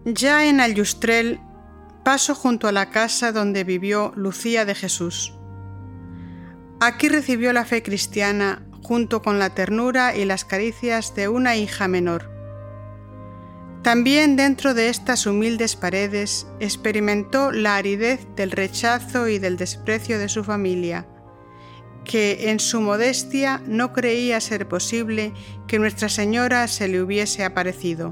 Ya en Aljustrel paso junto a la casa donde vivió Lucía de Jesús. Aquí recibió la fe cristiana junto con la ternura y las caricias de una hija menor. También dentro de estas humildes paredes experimentó la aridez del rechazo y del desprecio de su familia, que en su modestia no creía ser posible que Nuestra Señora se le hubiese aparecido.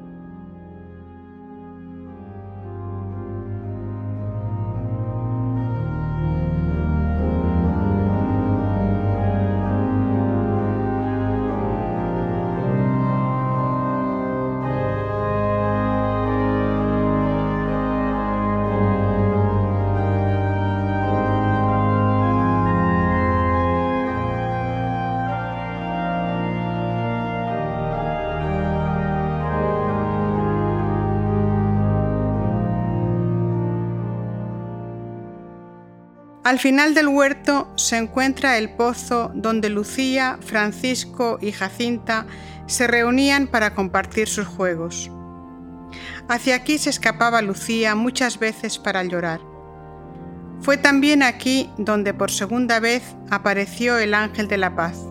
Al final del huerto se encuentra el pozo donde Lucía, Francisco y Jacinta se reunían para compartir sus juegos. Hacia aquí se escapaba Lucía muchas veces para llorar. Fue también aquí donde por segunda vez apareció el ángel de la paz.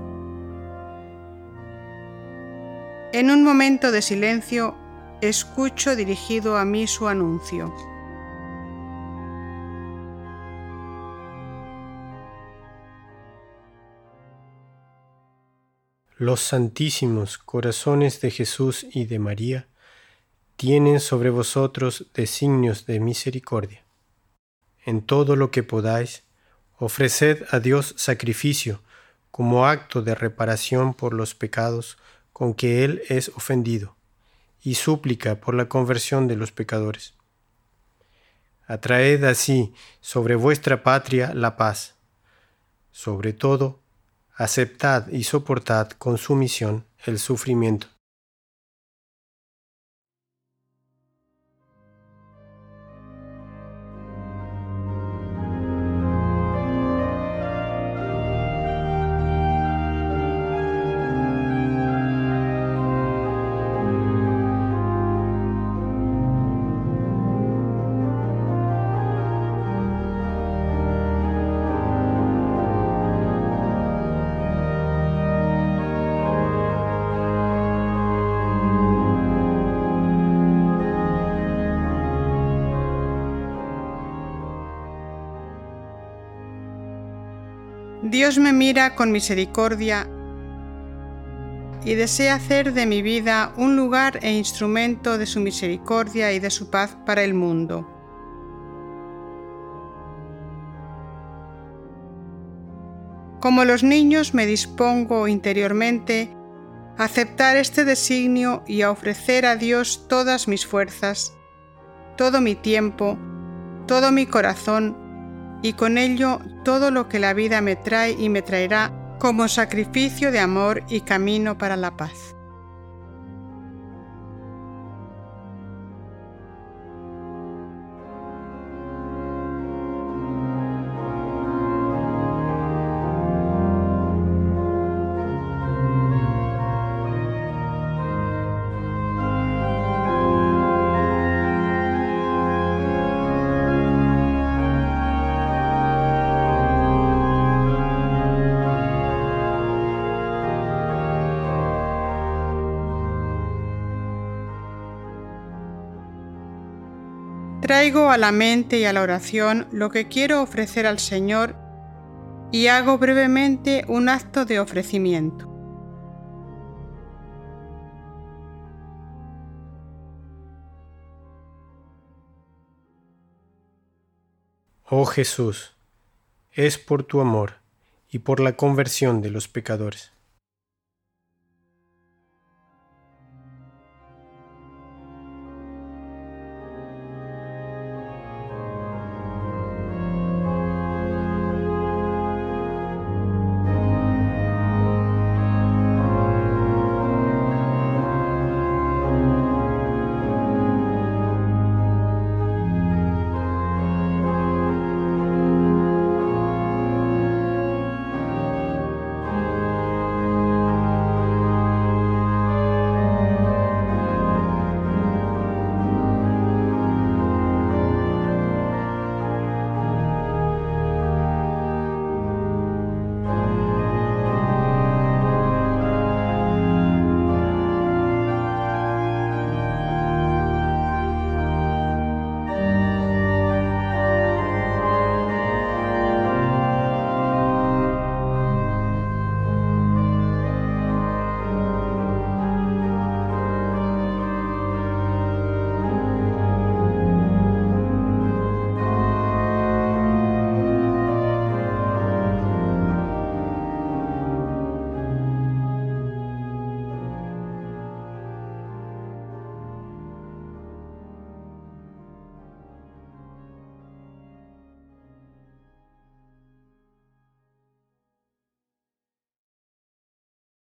En un momento de silencio, escucho dirigido a mí su anuncio. Los santísimos corazones de Jesús y de María tienen sobre vosotros designios de misericordia. En todo lo que podáis, ofreced a Dios sacrificio como acto de reparación por los pecados con que Él es ofendido, y súplica por la conversión de los pecadores. Atraed así sobre vuestra patria la paz. Sobre todo, aceptad y soportad con sumisión el sufrimiento. Dios me mira con misericordia y desea hacer de mi vida un lugar e instrumento de su misericordia y de su paz para el mundo. Como los niños me dispongo interiormente a aceptar este designio y a ofrecer a Dios todas mis fuerzas, todo mi tiempo, todo mi corazón, y con ello todo lo que la vida me trae y me traerá como sacrificio de amor y camino para la paz. Traigo a la mente y a la oración lo que quiero ofrecer al Señor y hago brevemente un acto de ofrecimiento. Oh Jesús, es por tu amor y por la conversión de los pecadores